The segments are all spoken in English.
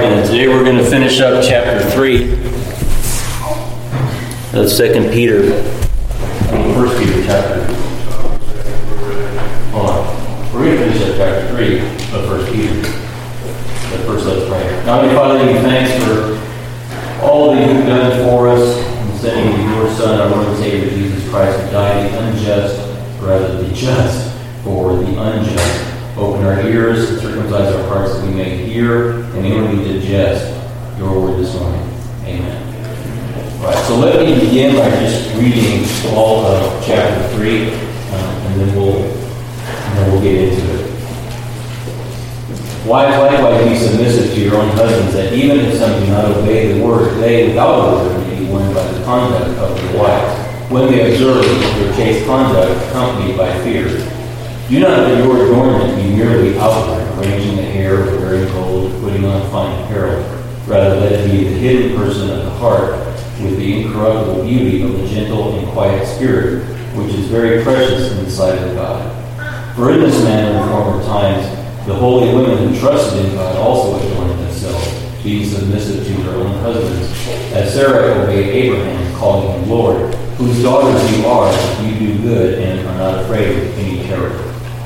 and today we're going to finish up chapter 3 of 2 Peter. 1 Peter chapter. Hold on. We're going to finish up chapter 3 of 1 Peter. But first, let's pray. Now, Father, give you thanks for all that you've done for us in sending your Son, our Lord and Savior, Jesus Christ, to die the unjust, rather the just, for the unjust. Open our ears and circumcise our hearts that we may hear and inwardly digest your word this morning. Amen. All right, so let me begin by just reading all of chapter 3, and then we'll get into it. Wives, likewise, be submissive to your own husbands, that even if some do not obey the word, they without a word may be won by the conduct of their wives, when they observe their chaste conduct accompanied by fear. Do not let your adornment be merely outward, arranging the hair, or wearing gold, or putting on fine apparel. Rather, let it be the hidden person of the heart, with the incorruptible beauty of a gentle and quiet spirit, which is very precious in the sight of God. For in this manner, in former times, the holy women who trusted in God also adorned themselves, being submissive to their own husbands, as Sarah obeyed Abraham, calling him Lord, whose daughters you are, if you do good and are not afraid of any terror.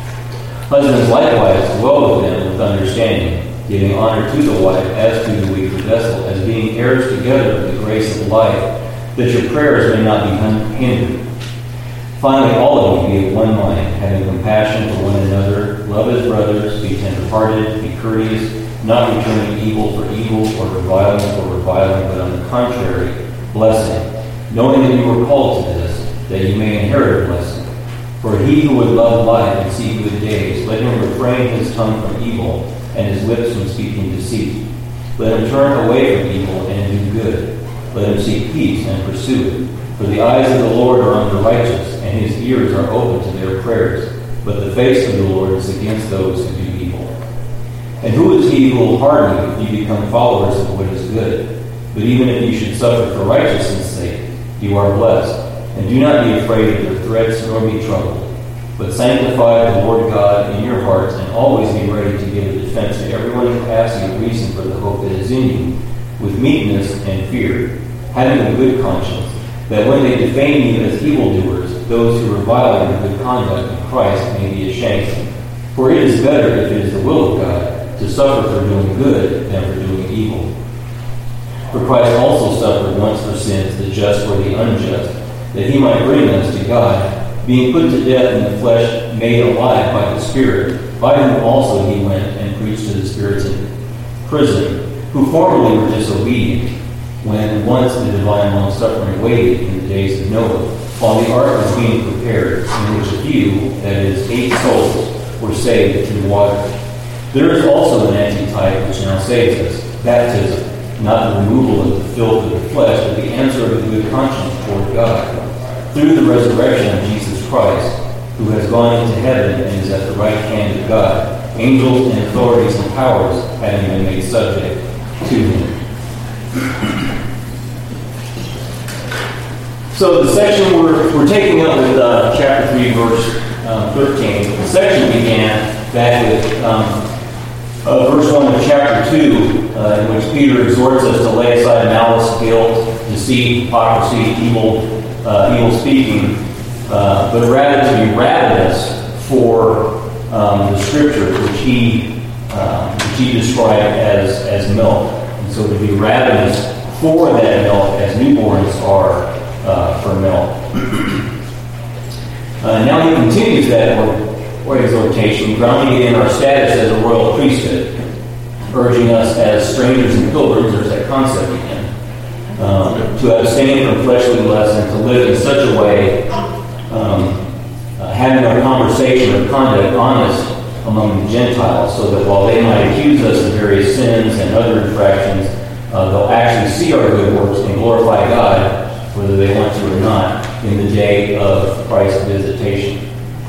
Husbands likewise dwell with them with understanding, giving honor to the wife as to the weaker vessel, as being heirs together of the grace of life, that your prayers may not be hindered. Finally, all of you be of one mind, having compassion for one another, love as brothers, be tender-hearted, be courteous, not returning evil for evil, or reviling, but on the contrary, blessing, knowing that you were called to this, that you may inherit a blessing. For he who would love life and see good days, let him refrain his tongue from evil, and his lips from speaking deceit. Let him turn away from evil and do good. Let him seek peace and pursue it. For the eyes of the Lord are on the righteous, and his ears are open to their prayers. But the face of the Lord is against those who do evil. And who is he who will harm you if you become followers of what is good? But even if you should suffer for righteousness' sake, you are blessed. And do not be afraid of their threats, nor be troubled. But sanctify the Lord God in your hearts, and always be ready to give a defense to everyone who asks you a reason for the hope that is in you, with meekness and fear, having a good conscience, that when they defame you as evildoers, those who revile your good conduct in Christ may be ashamed. For it is better, if it is the will of God, to suffer for doing good than for doing evil. For Christ also suffered once for sins, the just for the unjust, that he might bring us to God, being put to death in the flesh, made alive by the Spirit, by whom also he went and preached to the spirits in prison, who formerly were disobedient, when once the divine long-suffering waited in the days of Noah, while the ark was being prepared, in which a few, that is, 8 souls, were saved through water. There is also an antitype which now saves us, baptism, not the removal of the filth of the flesh, but the answer of a good conscience toward God, through the resurrection of Jesus Christ, who has gone into heaven and is at the right hand of God, angels and authorities and powers having been made subject to him. So the section we're taking up with chapter 3, verse 13. The section began back with verse 1 of chapter 2, in which Peter exhorts us to lay aside malice, guilt, deceit, hypocrisy, evil speaking, but rather to be ravenous for the Scriptures, which he described as milk. And so to be ravenous for that milk, as newborns are for milk. Now he continues that exhortation, grounding it in our status as a royal priesthood, urging us as strangers and pilgrims, there's that concept again, to abstain from fleshly lusts and to live in such a way, having our conversation or conduct honest among the Gentiles, so that while they might accuse us of various sins and other infractions, they'll actually see our good works and glorify God, whether they want to or not, in the day of Christ's visitation.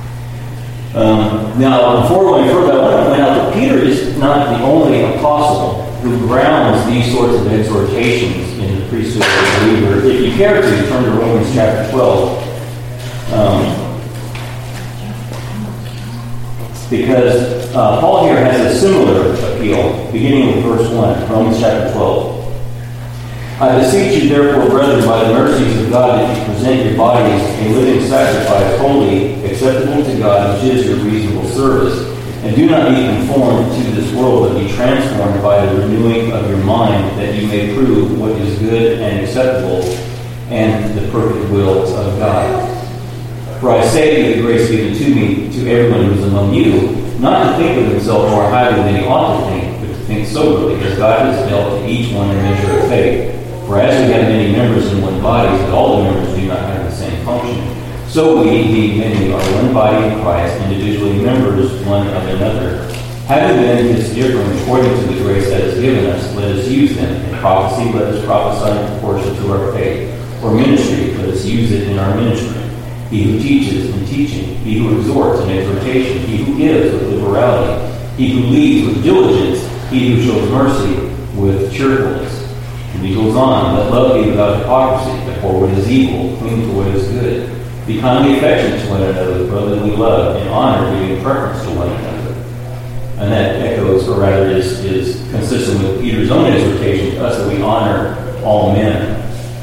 Now, before going further, I want to point out that Peter is not the only apostle who grounds these sorts of exhortations in the priesthood of the believer. If you care to, turn to Romans chapter 12. Because Paul here has a similar appeal, beginning with verse 1, Romans chapter 12. I beseech you, therefore, brethren, by the mercies of God, that you present your bodies a living sacrifice, holy, acceptable to God, which is your reasonable service. And do not be conformed to this world, but be transformed by the renewing of your mind, that you may prove what is good and acceptable, and the perfect will of God. For I say to you, the grace given to me, to everyone who is among you, not to think of himself more highly than he ought to think, but to think soberly, as God has dealt to each one a measure of faith. For as we have many members in one body, but all the members do not have the same function, so we, being many, are one body in Christ, individually members one of another. Having then gifts different according to the grace that is given us, let us use them. In prophecy, let us prophesy in proportion to our faith. Or ministry, let us use it in our ministry. He who teaches in teaching, he who exhorts in exhortation, he who gives with liberality, he who leads with diligence, he who shows mercy with cheerfulness. And he goes on, let love be without hypocrisy, abhor what is evil, cling to what is good. Be kindly affectionate to one another with brotherly love, and honor, giving preference to one another. And that echoes, or rather is consistent with Peter's own exhortation to us that we honor all men.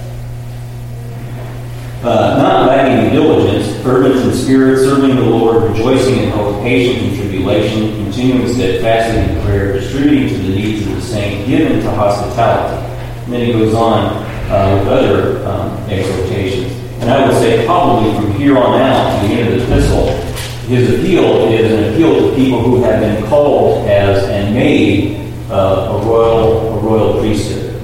Not lacking in diligence, fervent in spirit, serving the Lord, rejoicing in hope, patient in tribulation, continuing steadfastly in prayer, distributing to the needs of the saints, given to hospitality. And then he goes on with other exhortations. And I would say probably from here on out to the end of the epistle, his appeal is an appeal to people who have been called as and made a royal priesthood.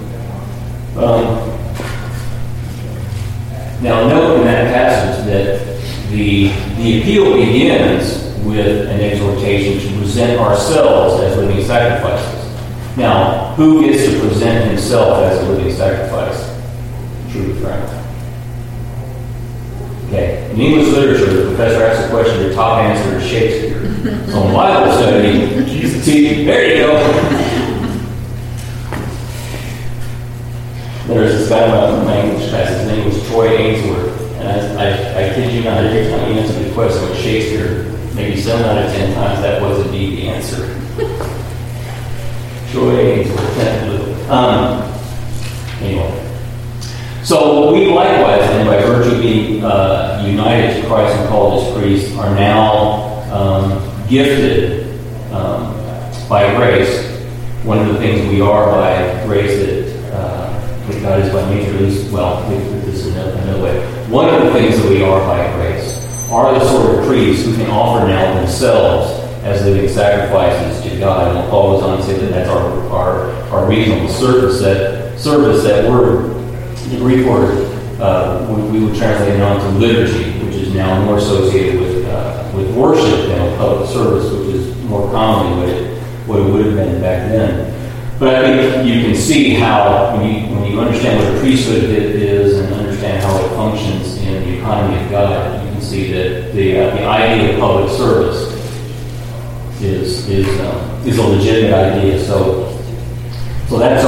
Now note in that passage that the appeal begins with an exhortation to present ourselves as living sacrifices. Now, who gets to present himself as a living sacrifice? True friend. Okay. In English literature, the professor asks a question, your top answer is Shakespeare. So in Bible study, see, there you go. There's this guy in my English class, his name was Troy Ainsworth. And I kid you not, every time he answered the question with Shakespeare, maybe 7 out of 10 times that was indeed the answer. Troy Ainsworth. Anyway. So we likewise, then, by virtue of being united to Christ and called as priests, are now gifted by grace. One of the things we are by grace that God is by nature, at least, well, we put this in another way. One of the things that we are by grace are the sort of priests who can offer now themselves as living sacrifices to God. And Paul goes on to say that that's our reasonable service. That word, the Greek word, we would translate it on to liturgy, which is now more associated with worship than with public service, which is more commonly what it would have been back then. But I think you can see how, when you understand what a priesthood is and understand how it functions in the economy of God, you can see that the idea of public service is a legitimate idea. So that's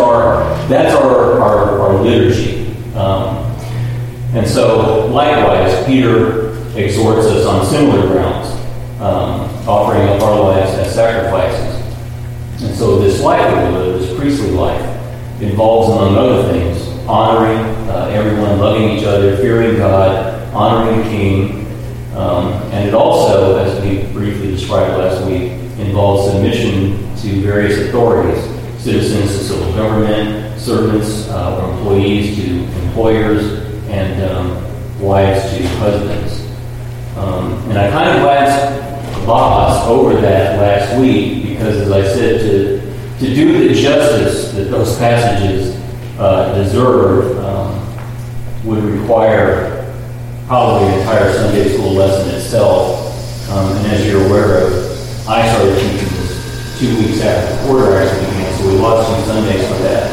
our liturgy. And so likewise, Peter exhorts us on similar grounds, offering up our lives as sacrifices. And so this life that we live, this priestly life, involves, among other things, honoring everyone, loving each other, fearing God, honoring the King. And it also, as we briefly described last week, involves submission to various authorities, citizens to civil government, servants or employees to employers, and wives to husbands. And I kind of glossed over that last week because, as I said, to do the justice that those passages deserve would require probably an entire Sunday school lesson itself. And as you're aware of, I started teaching this 2 weeks after the quarter actually began, so we lost 2 Sundays for that.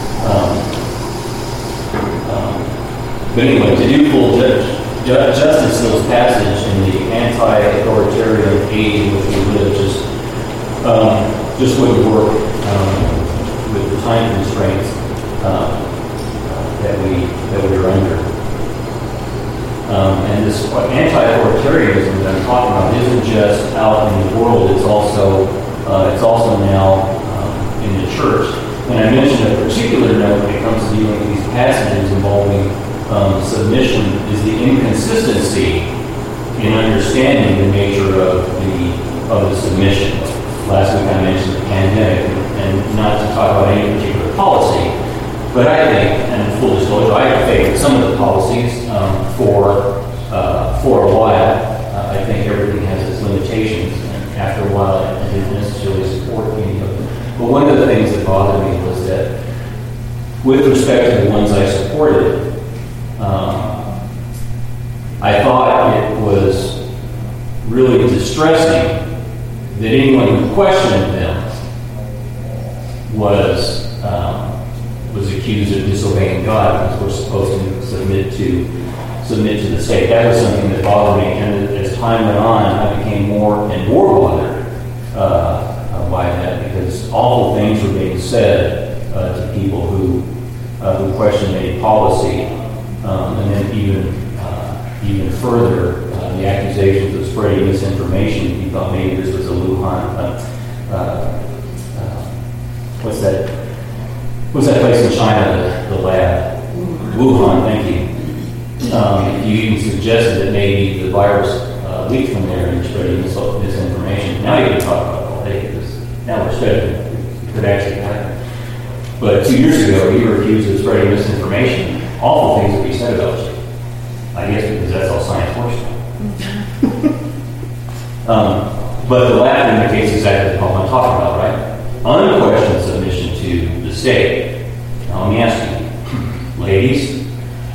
But anyway, to do full justice to this passage in the anti-authoritarian age in which we live just wouldn't work with the time constraints that we are under. And this anti-authoritarianism that I'm talking about isn't just out in the world, it's also now in the church. And I mentioned a particular note when it comes to dealing with these passages involving submission is the inconsistency in understanding the nature of the submission. Last week I mentioned the pandemic, and not to talk about any particular policy, but I think, and full disclosure, I think some of the policies for a while, I think everything has its limitations, and after a while I didn't necessarily support any of them. But one of the things that bothered me was that with respect to the ones I supported, I thought it was really distressing that anyone who questioned them was accused of disobeying God because we're supposed to submit to the state. That was something that bothered me, and as time went on, I became more and more bothered by that because awful things were being said to people who questioned any policy, and then even further, the accusations of spreading misinformation. You thought maybe this was a Wuhan. What's that place in China? The lab, Wuhan. Thank you. You even suggested that maybe the virus leaked from there and spreading misinformation. Now you can talk about all day because now we're studying it could actually happen. But 2 years ago, you were accused of spreading misinformation. Awful things would be said about you. I guess because that's how science works. But the lab indicates exactly what I'm talking about, right? Unquestioned submission to the state. Now let me ask you, ladies,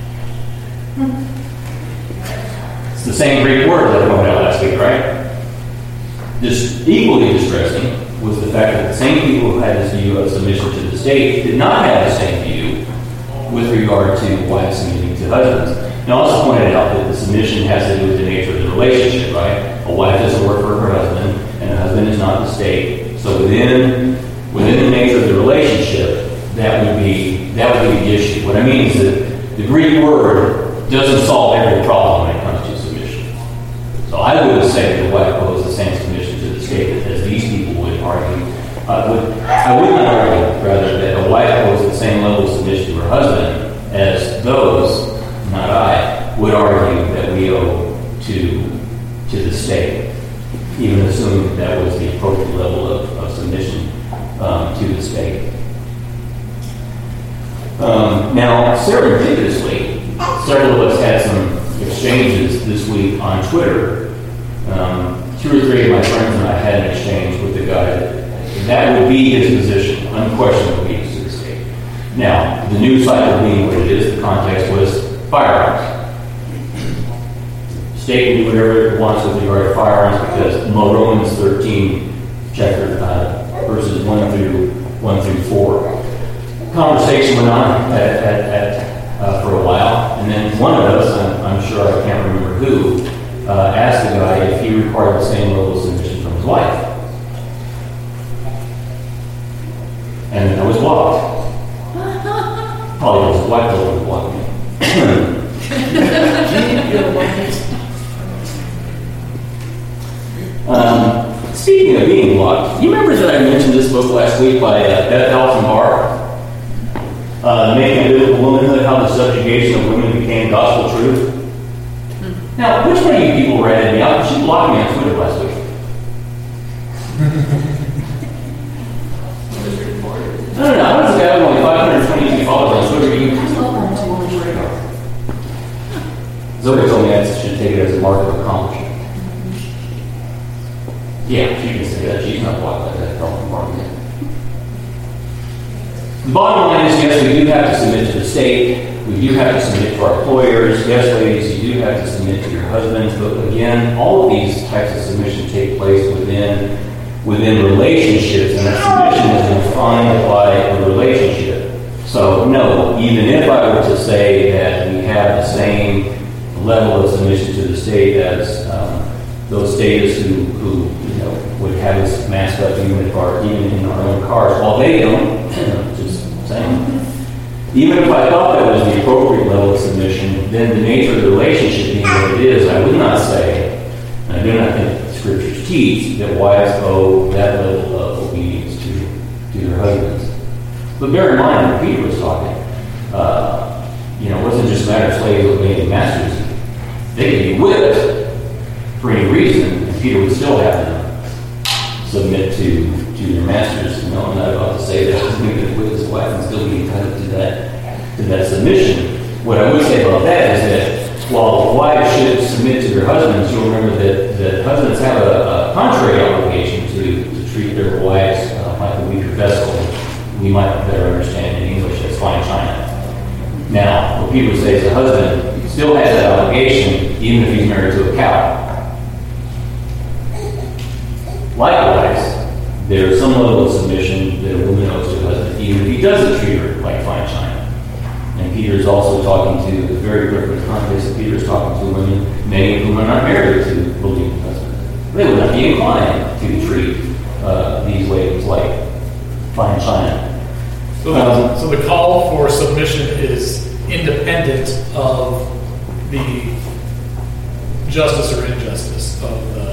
it's the same Greek word that I pointed out last week, right? Just equally distressing was the fact that the same people who had this view of submission to the state did not have the same view with regard to wives submitting to husbands. And I also pointed out that the submission has to do with the nature of the relationship, right? A wife doesn't work for her husband, and a husband is not the state. So within the nature of the relationship, that would be the issue. What I mean is that the Greek word doesn't solve every problem when it comes to submission. So I would say that the wife owes the same submission to the state as these people would argue. I would not argue, rather, that a wife owes the same level of submission to her husband as those, not I, would argue that we owe to the state, even assuming that was the appropriate level of submission to the state. Now, serendipitously, several of us had some exchanges this week on Twitter. 2 or 3 of my friends and I had an exchange with the guy that would be his position, unquestioned obedience to the state. Now, the news cycle being what it is, the context was firearms. State can do whatever it wants with regard to firearms because Romans 13, chapter verses 1 through 4. Conversation went on for a while, and then one of us, I'm sure I can't remember who, asked the guy if he required the same level of submission from his wife. And I was blocked. Probably was his wife that would block me. Speaking of being blocked, you remember that I mentioned this book last week by Beth Altenbar, Making a Biblical Womanhood, How the Subjugation of Women Became Gospel Truth? Now, which one of you people ratted me out? She blocked me on Twitter last week. No. I was a guy with only 522 followers on Twitter. Zoe told me I should take it as a mark of accomplishment. Yeah, she can say that. She's not blocked like that. The bottom line is, yes, we do have to submit to the state. We do have to submit to our employers. Yes, ladies, you do have to submit to your husbands. But again, all of these types of submission take place within relationships, and that submission is defined by the relationship. So, no, even if I were to say that we have the same level of submission to the state as those statists who would have us masked up even in our own cars, while they don't, just saying. Even if I thought that was the appropriate level of submission, then the nature of the relationship being what it is, I would not say, and I do not think the scriptures teach, that wives owe that level of obedience to their husbands. But bear in mind, when Peter was talking, it wasn't just a matter of slaves obeying masters. They could be whipped for any reason, and Peter would still have them submit to their masters. No, I'm not about to say that husband could whip his wife and still be entitled to that submission. What I would say about that is that while wives should submit to their husbands, you'll remember that husbands have a contrary obligation to treat their wives like a weaker vessel. We might better understand in English as fine china. Now, what people say is a husband still has that obligation even if he's married to a cow. Likewise, there's some level of submission that a woman owes to a husband, even if he doesn't treat her like fine china. And Peter is also talking to, the very different context that Peter is talking to women, many of whom are not married to believing husbands. They would not be inclined to treat these ladies like fine china. So the call for submission is independent of the justice or injustice of the...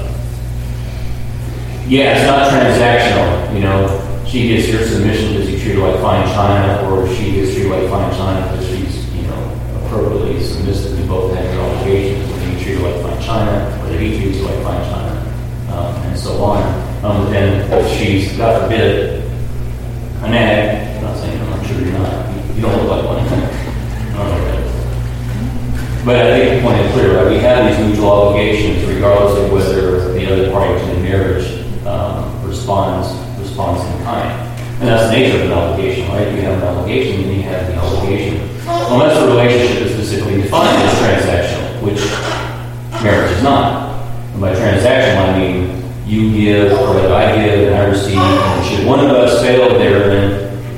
Yeah, it's not transactional. She gets your submission because you treat her like fine china, or she gets treated like fine china because she's, appropriately submissive to both have their obligations. Whether you treat her like fine china, whether he treats her like fine china, and so on. And if she's, God forbid, a nag, I'm not saying, I'm sure you're not. You don't look like one. I don't know that. But I think the point is clear, right? We have these mutual obligations regardless of whether the other party to the marriage responds in kind. And that's the nature of an obligation, right? You have an obligation, and you have the obligation. Unless the relationship is specifically defined as transactional, which marriage is not. And by transactional, I mean you give, or that I give, and I receive, and should one of us fail therein,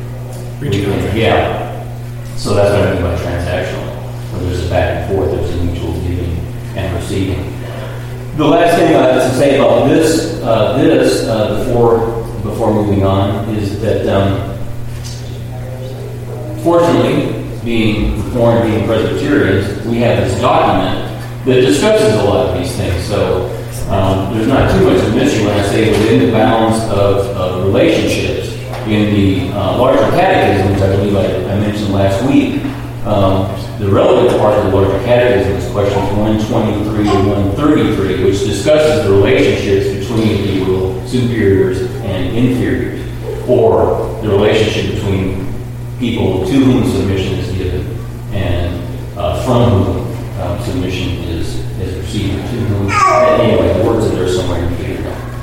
yeah. So that's what I mean by transactional. Where there's a back and forth, there's a mutual giving and receiving. The last thing I have to say about this before moving on is that fortunately, being Reformed, being Presbyterians, we have this document that discusses a lot of these things. So there's not too much of an issue when I say within the bounds of relationships. In the larger catechism, which I believe I mentioned last week, the relevant part of the larger catechism is questions 123 to 133, which discusses the relationships between, if you will, superiors and inferiors, or the relationship between people to whom submission is given and from whom submission is received. To whom, anyway, the words are there somewhere in here.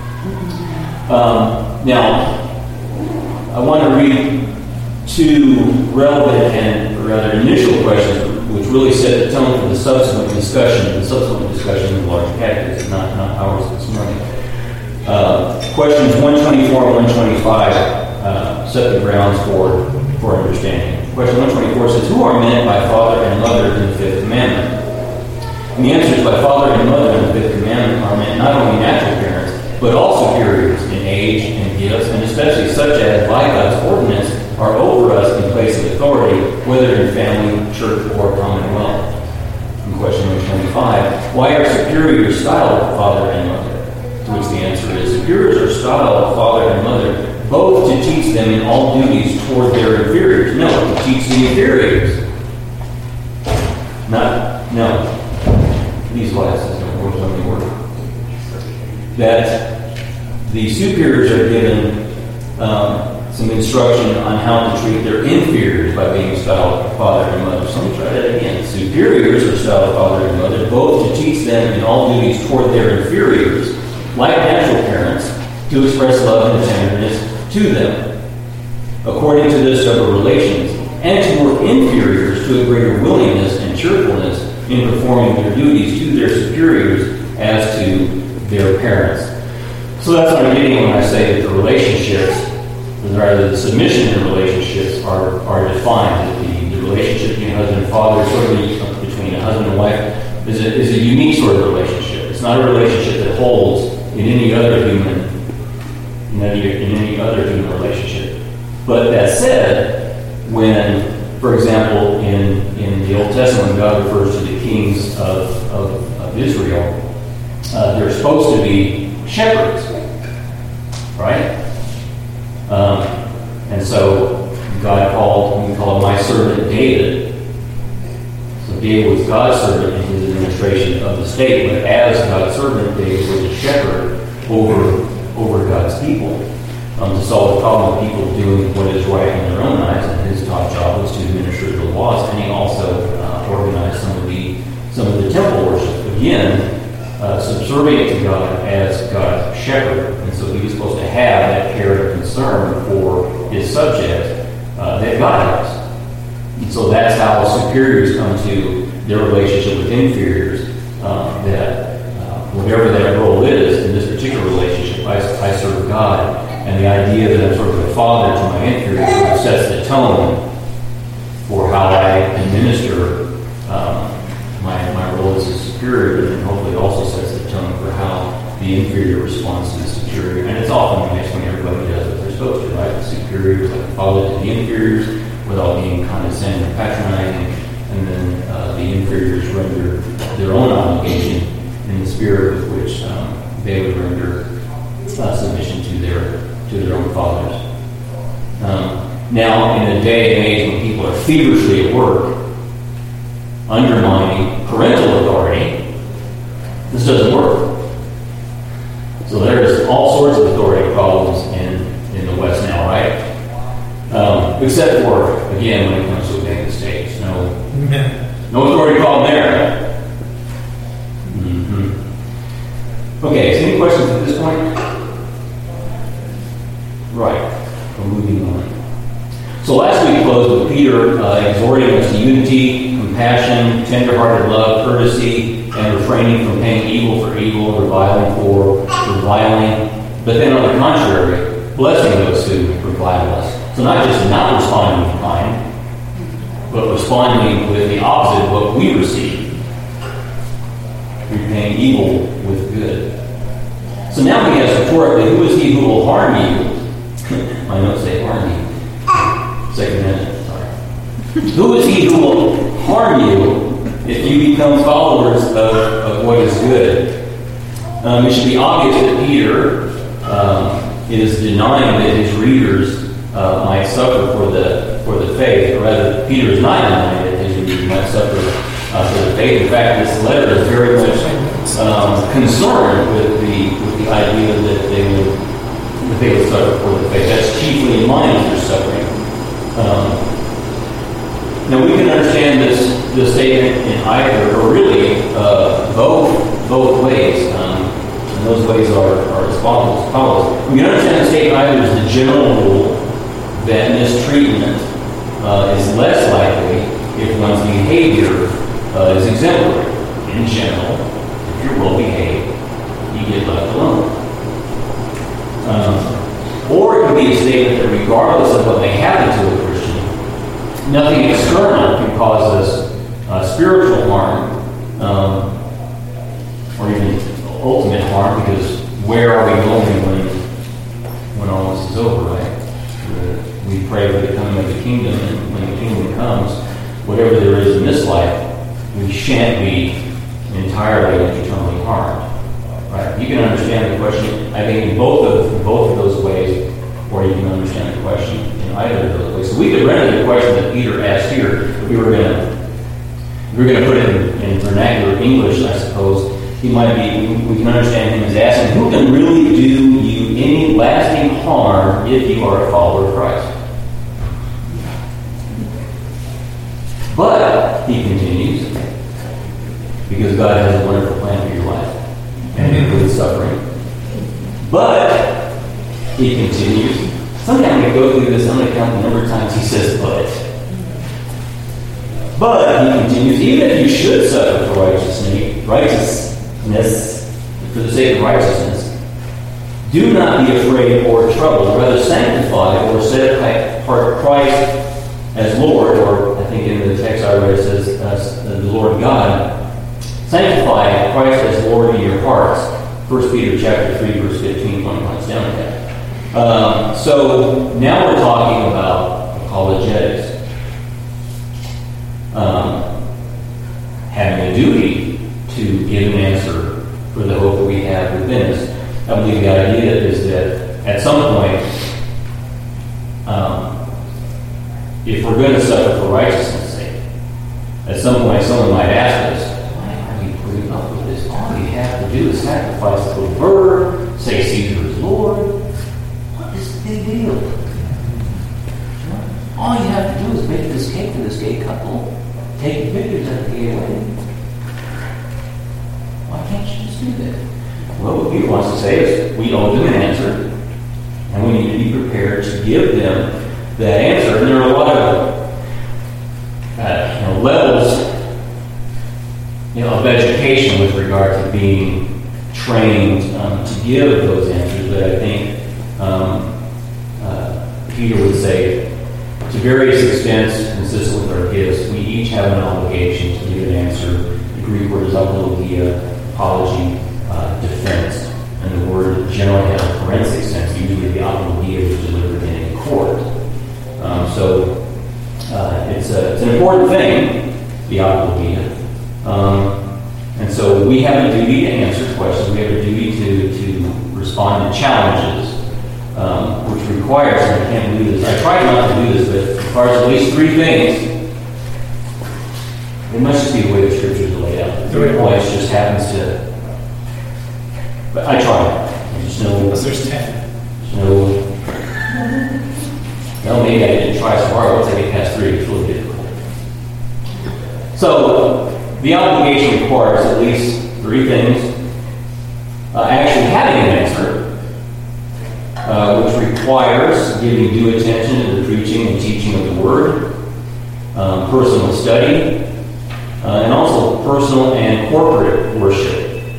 Now, I want to read two relevant and rather initial questions, which really set the tone for the subsequent discussion in the larger catechism, not ours this morning. Questions 124 and 125 set the grounds for understanding. Question 124 says, "Who are meant by father and mother in the fifth commandment?" And the answer is, by father and mother in the fifth commandment are meant not only natural parents, but all superiors in age and gifts, and especially such as, by God's ordinance, are over us in place of authority, whether in family, church, or commonwealth. And question 125, "Why are superiors styled father and mother?" To which the answer is, superiors are styled father and mother both to teach them in all duties toward their inferiors. No, to teach the inferiors. No. These glasses don't work when they work. That the superiors are given some instruction on how to treat their inferiors by being styled father and mother. So let me try that again. Superiors are styled father and mother, both to teach them in all duties toward their inferiors, like natural parents, to express love and tenderness to them, according to their several relations, and toward inferiors to a greater willingness and cheerfulness in performing their duties to their superiors as to their parents. So that's what I'm getting when I say that the relationships, or rather the submission in relationships, are defined. The relationship between husband and father, certainly between a husband and wife, is a unique sort of relationship. It's not a relationship that holds in any other human relationship. But that said, when For example, in the Old Testament, when God refers to the kings of Israel, they're supposed to be shepherds, right? And so we call my servant David. So David was God's servant in his administration of the state, but as God's servant, David was a shepherd over God's people. To solve the problem of people doing what is right in their own eyes, and his top job was to administer the laws, and he also organized some of the temple worship. Again, subservient to God as God's shepherd, and so he was supposed to have that care and concern for his subjects that God has. And so that's how superiors come to their relationship with inferiors, that whatever that role is in this particular relationship, I serve God. And the idea that I'm sort of a father to my inferior sort of sets the tone for how I administer my role as a superior, and hopefully also sets the tone for how the inferior responds to the superior. And it's often nice when everybody does what they're supposed to, right? The superior is like a father to the inferiors without being condescending or patronizing, and then the inferiors render their own obligation in the spirit with which they would render submission to their own fathers. Now, in a day and age when people are feverishly at work, undermining parental authority, this doesn't work. So there's all sorts of authority problems in the West now, right? Except for, again, when it comes to obeying the states. No authority problem there. Mm-hmm. Okay, so any questions at this point? Right. We're moving on. So last week closed with Peter exhorting us to unity, compassion, tender-hearted love, courtesy, and refraining from paying evil for evil, reviling for reviling. But then on the contrary, blessing those who revile us. So not just not responding with kind, but responding with the opposite of what we receive. Repaying evil with good. So now he asks rhetorically, who is he who will harm you? My notes say harm you. Second minute, sorry. Who is he who will harm you if you become followers of what is good? It should be obvious that Peter is denying that his readers might suffer for the faith, or rather, Peter is not denying that his readers might suffer for the faith. In fact, this letter is very much concerned with the idea that they would suffer for the faith. That's chiefly in mind as they're suffering. Now we can understand this statement in either, or really both ways. And those ways are as follows. We can understand the statement either as the general rule that mistreatment is less likely if one's behavior is exemplary. In general, if you're well behaved, you get left alone. Or it can be a statement that regardless of what may happen to a Christian, nothing external can cause us spiritual harm, or even ultimate harm, because where are we going when all this is over, right? We pray for the coming of the kingdom, and when the kingdom comes, whatever there is in this life, we shan't be entirely and eternally harmed. Right? You can understand the question, I think, in both of those ways, or you can understand the question in either of those ways. So we could render the question that Peter asked here, if we were going to put it in vernacular English, I suppose, we can understand him as asking, who can really do you any lasting harm if you are a follower of Christ? But, he continues, because God has a wonderful plan for your life, and it includes suffering. But, he continues, sometimes we go through this, I'm going to count the number of times he says, but. But, he continues, even if you should suffer for righteousness, for the sake of righteousness, do not be afraid or troubled, rather sanctify or set apart Christ as Lord, or I think in the text I read it says, the Lord God. Sanctify Christ as Lord in your hearts. 1 Peter chapter 3, verse 15, 20 lines down at that. So now we're talking about apologetics. if we're going to suffer for righteousness' sake, at some point someone might ask us, why are you putting up with this? All you have to do is sacrifice a little bird, say Caesar is Lord. What is the big deal? All you have to do is make this cake for this gay couple, take pictures at the gay wedding. Why can't you just do that? Well, what Peter wants to say is we owe them an answer, and we need to be prepared to give them that answer. And there are a lot of levels of education with regard to being trained to give those answers. But I think Peter would say, to various extents, consistent with our gifts, we each have an obligation to give an answer. The Greek word is apologia, apology, defense. And the word generally has a forensic sense. Usually the apologia is delivered in a court. So it's an important thing, the apologia. And so we have a duty to answer questions. We have a duty to respond to challenges, which requires, and I can't do this, I try not to do this, but requires at least three things. It must just be the way the scriptures are laid out. The 3 points just happens to, but I try. There's no, Unless there's 10. Well, maybe I didn't try so hard. Once I get past 3, it's a little difficult. So, the obligation requires at least 3 things. Actually having an answer, which requires giving due attention to the preaching and teaching of the Word, personal study, and also personal and corporate worship.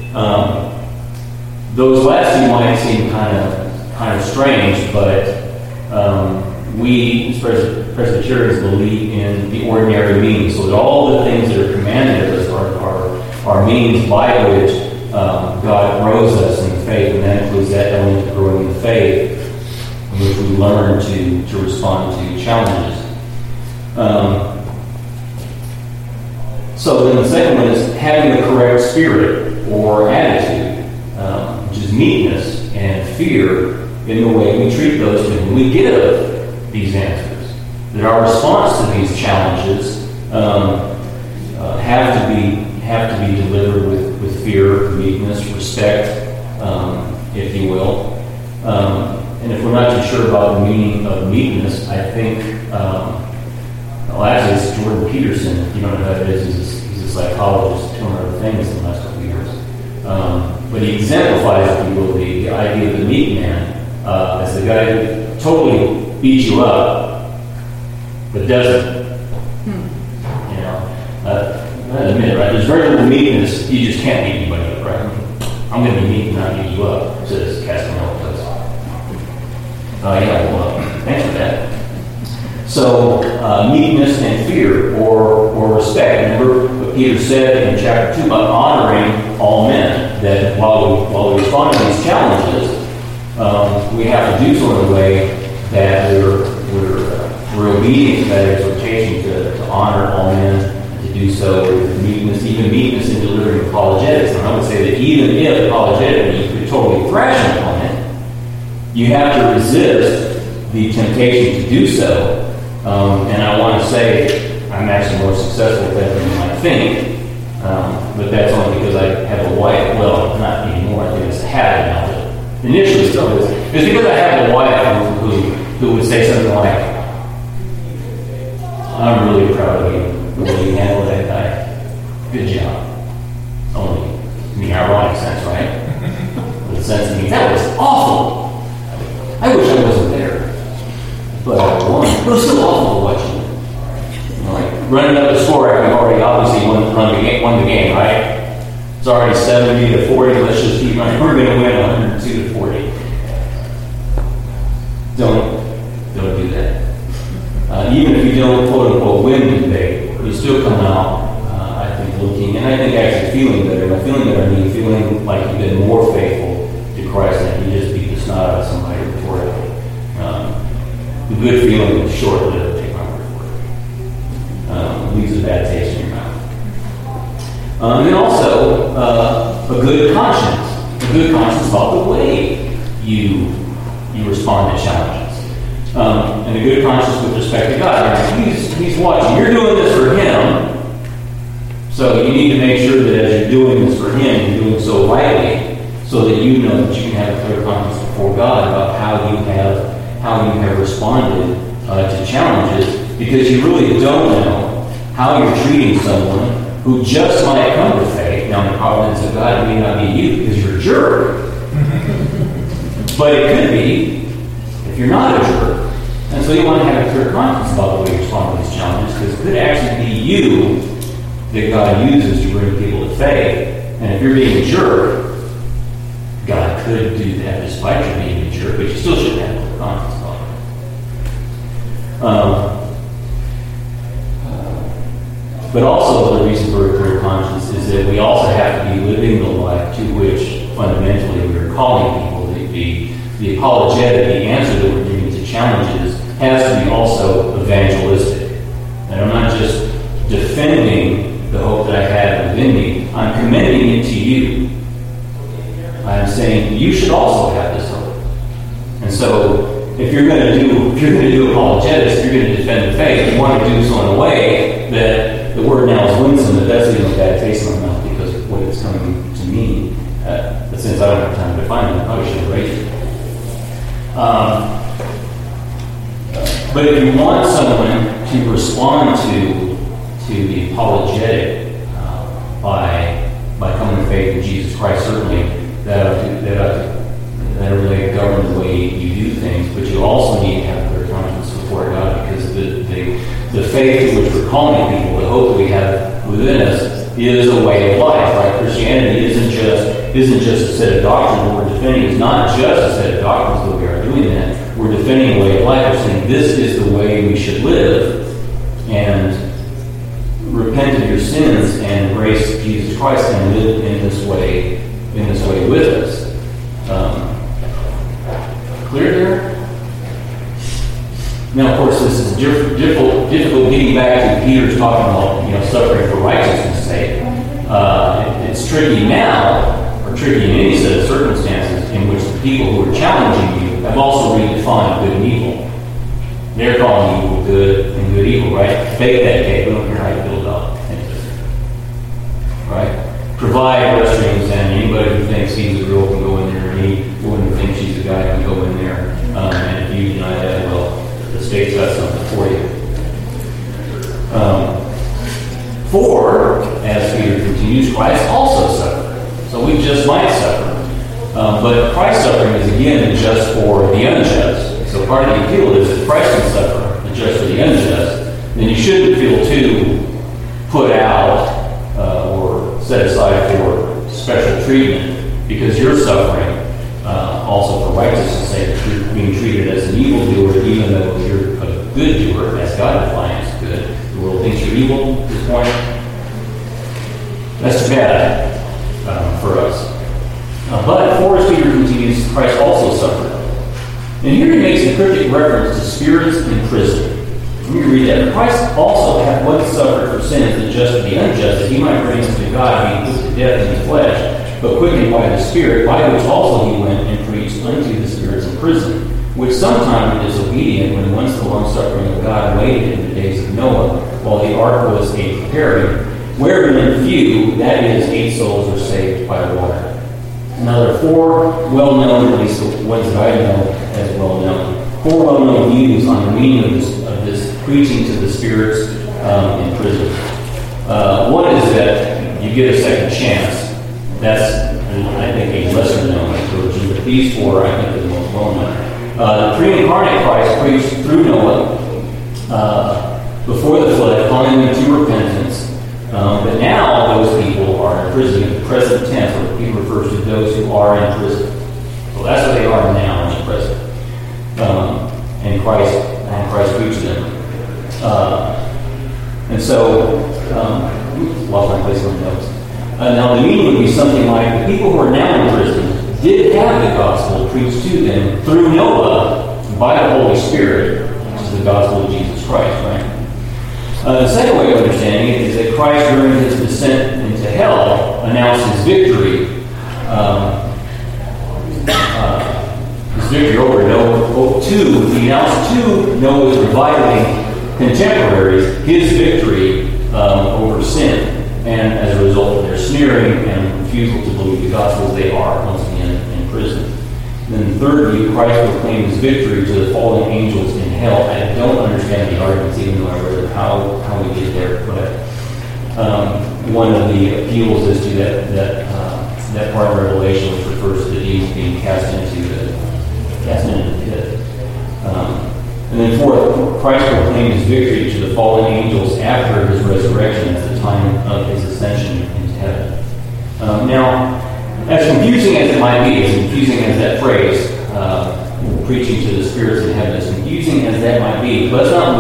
Those last 2 might seem kind of strange, but we, as Presbyterians, believe in the ordinary means. So that all the things that are commanded of us are means by which God grows us in faith, and that includes that element of growing in faith, in which we learn to respond to challenges. So then the second one is having the correct spirit or attitude, which is meekness and fear in the way we treat those things. We give these answers. That our response to these challenges have to be delivered with fear, meekness, respect, if you will. And if we're not too sure about the meaning of meekness, I think, actually it's Jordan Peterson. If you don't know who that is, he's a psychologist, doing other things in the last couple of years. But he exemplifies, if you will, the idea of the meek man as the guy who totally beats you up, but doesn't. I admit, right? There's very little meekness. You just can't beat anybody up, right? I'm going to be meek and not beat you up, says Casanova does. Thanks for that. So, meekness and fear or respect. Remember what Peter said in chapter 2 about honoring all men, that while we respond to these challenges, we have to do so in a way that we're obedient to that exhortation to honor all men, and to do so with meekness, even meekness in delivering apologetics. And I would say that even if apologetically you could totally thrash an opponent, you have to resist the temptation to do so. And I want to say I'm actually more successful with that than you might think. But that's only because I have a wife. Well, not anymore. I think it's a habit now. But initially, still is. It's because I have a wife who would say something like, "I'm really proud of you. The way you handled that guy. Good job." Only in the ironic sense, right? The sense that means that was awful. I wish I wasn't there. But I won. It was still awful to watch you. Like running up the score after we've already obviously won the game, right? It's already 70 to 40. Let's just keep running. We're going to win 102 to 40. Don't do that. Even if you don't quote unquote win the debate, you still come out, I think, looking, and I think actually feeling better. By feeling better, I mean feeling like you've been more faithful to Christ than you just beat the snot out of somebody rhetorically. The good feeling is short-lived, take my word for it. Leaves a bad taste in your mouth. And then also, a good conscience. A good conscience about the way you respond to challenges. and a good conscience with respect to God. He's watching. You're doing this for Him, so you need to make sure that as you're doing this for Him, you're doing so rightly, so that you know that you can have a clear conscience before God about how you have responded to challenges, because you really don't know how you're treating someone who just might come to faith. Now, in the providence of God, it may not be you because you're a jerk, but it could be if you're not a jerk. And so you want to have a clear conscience about the way you respond to these challenges, because it could actually be you that God uses to bring people to faith. And if you're being a jerk, God could do that despite you being a jerk, but you still should have a clear conscience about it. But also the reason for a clear conscience is that we also have to be living the life to which fundamentally we're calling people. The apologetic, the answer that we're giving to challenges has to be also evangelistic. And I'm not just defending the hope that I have within me, I'm commending it to you. I'm saying you should also have this hope. And so if you're going to do apologetics, if you're going to defend the faith, you want to do so in a way that the word now is winsome, that that's even a bad taste in my mouth because of what it's coming to mean. But since I don't have time to define it, I probably should have raised it. But if you want someone to respond to the apologetic by coming to faith in Jesus Christ, certainly that really govern the way you do things. But you also need to have a clear conscience before God, because the faith to which we're calling people, the hope that we have within us, is a way of life. Right? Christianity isn't just a set of doctrines. What we're defending is not just a set of doctrines, though we are doing that. We're defending a way of life. We're saying this is the way we should live, and repent of your sins and embrace Jesus Christ and live in this way with us. Clear there? Now, of course, this is difficult getting back to Peter's talking about suffering for righteousness' sake. It's tricky now, or tricky in any set of circumstances, in which the people who are challenging you have also redefined good and evil. They're calling evil good and good evil, right? Fake that cake. We don't care how you feel about it. Right? Provide restrooms, and anybody who thinks he's a girl can go in there, and any woman who thinks she's a guy can go in there. And if you deny that, well, the state's got something for you. For, as Peter continues, Christ also suffered. So we just might suffer. But Christ's suffering is, again, just for the unjust. So part of the appeal is if Christ can suffer just for the unjust, then you shouldn't feel too put out or set aside for special treatment because you're suffering also for righteousness' sake. You're being treated as an evildoer, even though you're a good doer, as God defines good. The world thinks you're evil at this point. That's too bad for us. But for as Peter continues, Christ also suffered. And here he makes a cryptic reference to spirits in prison. Let me read that. Christ also hath once suffered for sins, the just for the unjust, that he might bring us to God, being put to death in the flesh, but quickened by the Spirit, by which also he went and preached unto the spirits in prison, which sometime were disobedient, when once the long-suffering of God waited in the days of Noah, while the ark was a preparing, wherein few, that is, 8 souls, were saved by water. Now there are 4 well-known, at least the ones that I know as well-known, 4 well-known views on the meaning of this preaching to the spirits in prison. One is that you get a second chance. That's, I think, a lesser-known version, but these 4, I think, are the most well-known. The pre-incarnate Christ preached through Noah before the flood, calling them to repentance. But now those people are in prison in the present tense, or he refers to those who are in prison. So that's what they are now in the present. And Christ preached them. And so, lost my place on the notes. Now the meaning would be something like the people who are now in prison did have the gospel preached to them through Noah by the Holy Spirit, which is the gospel of Jesus Christ, right? The second way of understanding it is that Christ, during his descent into hell, announced his victory. His his victory over he announced to Noah's reviving contemporaries his victory over sin. And as a result of their sneering and refusal to believe the gospel, they are once again in prison. Then thirdly, Christ proclaimed his victory to the fallen angels in hell. I don't understand the arguments, even though I read how we get there. But one of the appeals is to that part of Revelation which refers to the demons being cast into the pit. And then fourth, Christ proclaimed his victory to the fallen angels after his resurrection at the time of his ascension into heaven. Now, as confusing as it might be, as confusing as that phrase, preaching to the spirits in heaven, as confusing as that might be, let's not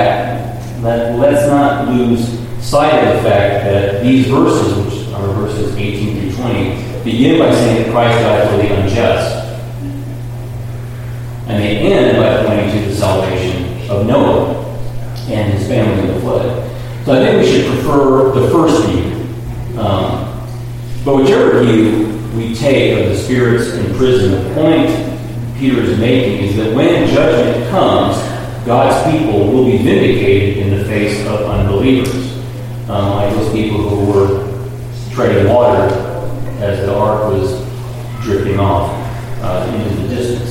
lose sight of the fact that these verses, which are verses 18 through 20, begin by saying that Christ died for the unjust. And they end by pointing to the salvation of Noah and his family in the flood. So I think we should prefer the first view. But whichever view we take of the spirits in prison, the point Peter is making is that when judgment comes, God's people will be vindicated in the face of unbelievers. Like those people who were treading water as the ark was drifting off into the distance.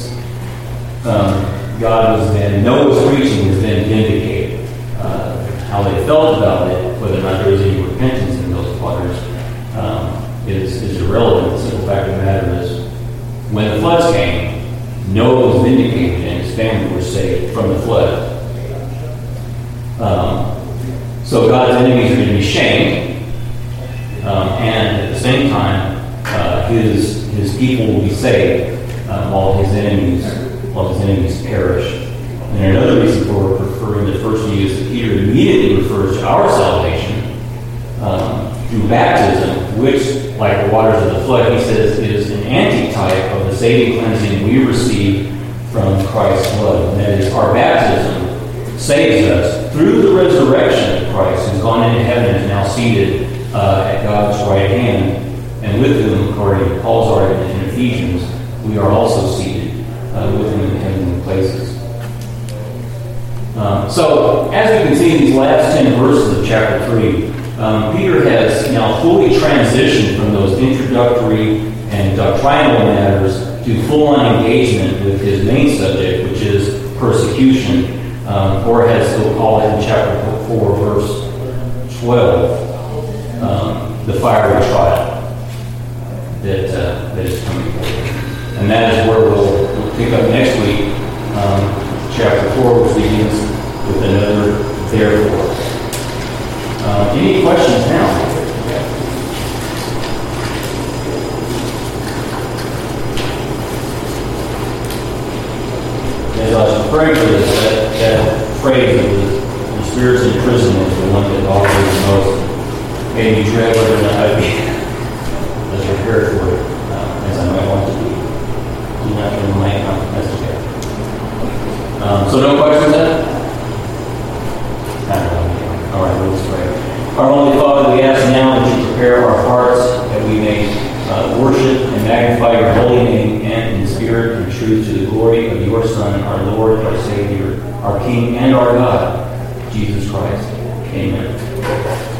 Noah's preaching was then vindicated. How they felt about it, whether or not there was any repentance in those waters, is irrelevant. The simple fact of the matter is, when the floods came, Noah was vindicated and his family were saved from the flood. So God's enemies are going to be shamed, and at the same time, his people will be saved while his enemies perish. And another reason for preferring the first view is that Peter immediately refers to our salvation through baptism, which, like the waters of the flood, he says, is an antitype of the saving cleansing we receive from Christ's blood. And that is, our baptism saves us through the resurrection of Christ, who's gone into heaven and is now seated at God's right hand. And with him, according to Paul's argument in Ephesians, we are also seated with him in heavenly places. So, as we can see in these last 10 verses of chapter 3, Peter has now fully transitioned from those introductory and doctrinal matters to full-on engagement with his main subject, which is persecution, or as he'll call it in chapter 4, verse 12, the fiery trial that is coming forward. And that is where we'll pick up next week, chapter 4, which begins with another therefore. Any questions now? As I was praying for this, that phrase of the spirits in prison is the one that always the most made me dread whether or not I'd be as prepared for it as I might want to be. Do not give them my that's okay. So no questions then? All right, let's pray. Our Holy Father, we ask now that you prepare our hearts that we may worship and magnify your holy name and in spirit and truth to the glory of your Son, our Lord, our Savior, our King, and our God, Jesus Christ. Amen.